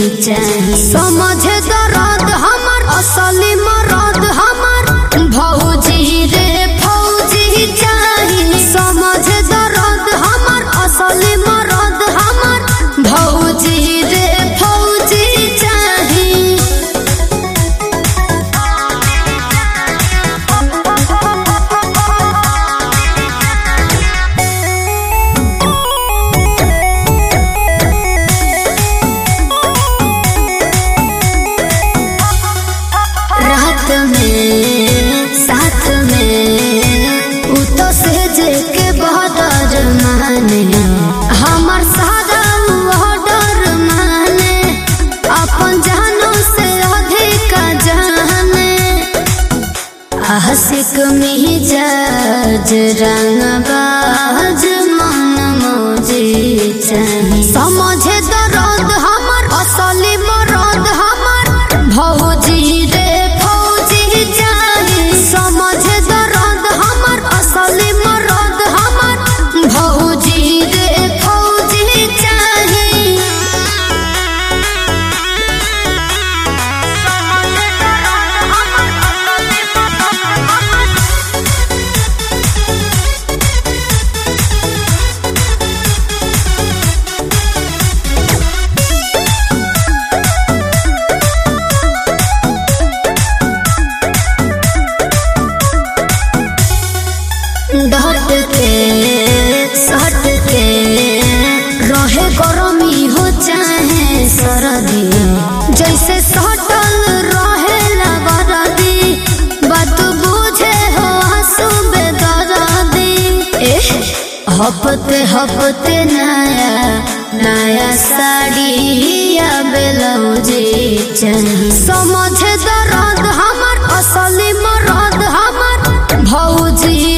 चाहिए। समझे दर्द हमर असली मरद हमर भौजी रे फौजी चाहिए। समझे दर्द हमर असली मरद हमर भौजी रे फौजी चाहिए। रात में साथ में उतो से जे के बॉर्डर माने हमर सादा ऑर्डर माने अपन जानो से अधिक जाने। आशिक मिजाज रंगबाज मन मौजी चाहिए। समझे दर्द हमर असली मरद हमर भौजी रे फौजी चाहिए। समझे दर्द हमर असली मरद हमर भौजी रे फौजी चाहिए। डट के सट के रहे गरमी हो चाहे सरदी जैसे सटल रहे लगरदी बात बुझे हो आंसू बेदर्दी। हफ्ते हफ्ते नया नया साड़ी या ब्लाउज चाहिए। समझे दर्द हमर असली मरद हमर भौजी